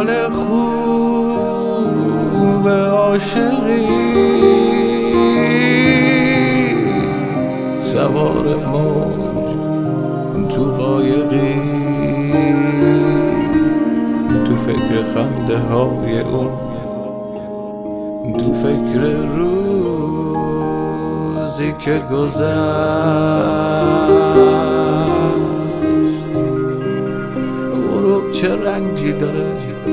حال خوب عاشقی سوار موج تو قایقی تو فکر خنده های اون تو فکر روزی که گذشت غروب چه رنگی داره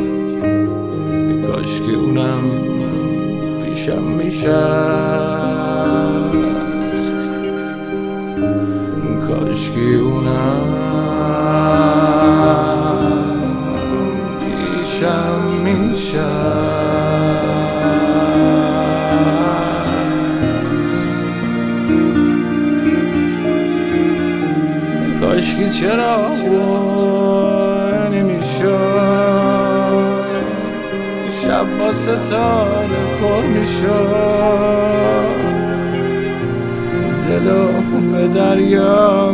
کاش که اونم پیشم میشست کاش که اونم پیشم میشست کاش که چرا نمیشد شب با ستاره پر میشد دلو به دریا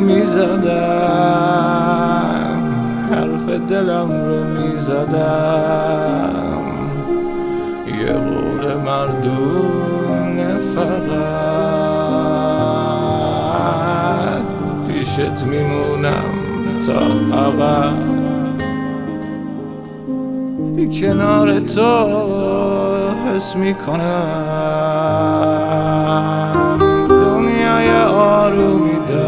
میزدم حرف دلم رو میزدم یه قول مردونه فقط پیشت میمونم تا ابد کنار تو حس میکنم دنیای آرومی داره